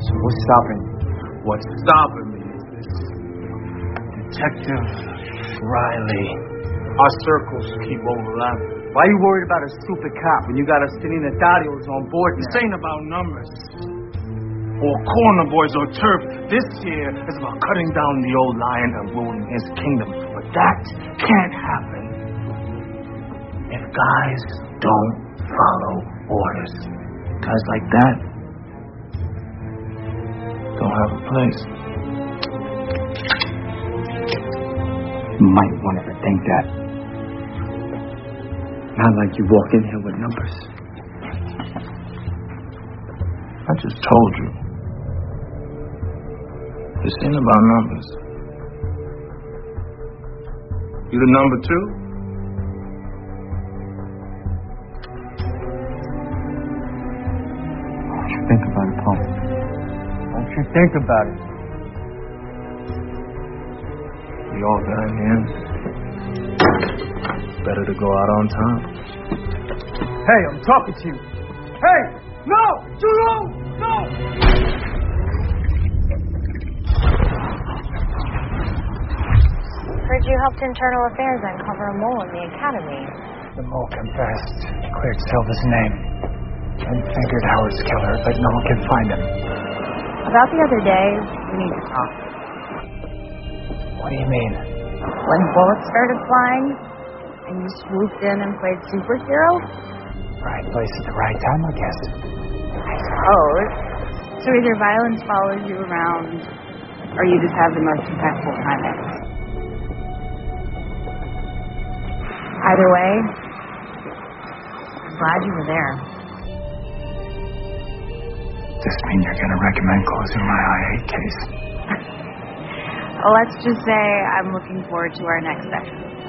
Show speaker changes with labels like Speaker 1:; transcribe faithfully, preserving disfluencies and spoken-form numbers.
Speaker 1: So what's stopping you?
Speaker 2: What's stopping me is this Detective Riley. Our circles keep overlapping.
Speaker 1: Why are you worried about a stupid cop when you got a Selena Darius on board now?
Speaker 2: This ain't about numbers or corner boys or turf. This here is about cutting down the old lion and ruling his kingdom. But that can't happen if guys don't follow orders. Guys like that don't have a place.
Speaker 1: You might want to rethink that. Not like you walk in here with numbers.
Speaker 2: I just told you. This ain't about numbers. You the number two?
Speaker 1: Don't you think about it, Paul. Don't you think about it.
Speaker 2: We all got in the end. Better to go out on time.
Speaker 1: Hey, I'm talking to you. Hey! No! Juro! No!
Speaker 3: Heard you helped Internal Affairs uncover a mole in the academy.
Speaker 1: The mole confessed, cleared Silva's name, and fingered Howard's killer, but no one can find him.
Speaker 3: About the other day, we need to talk.
Speaker 1: What do you mean?
Speaker 3: When bullets started flying, and you swooped in and played superhero?
Speaker 1: Right place at the right time, I guess.
Speaker 3: I suppose. So either violence follows you around, or you just have the most impactful timing. Either way, I'm glad you were there.
Speaker 1: Does this mean you're going to recommend closing my I eight case?
Speaker 3: Well, let's just say I'm looking forward to our next session.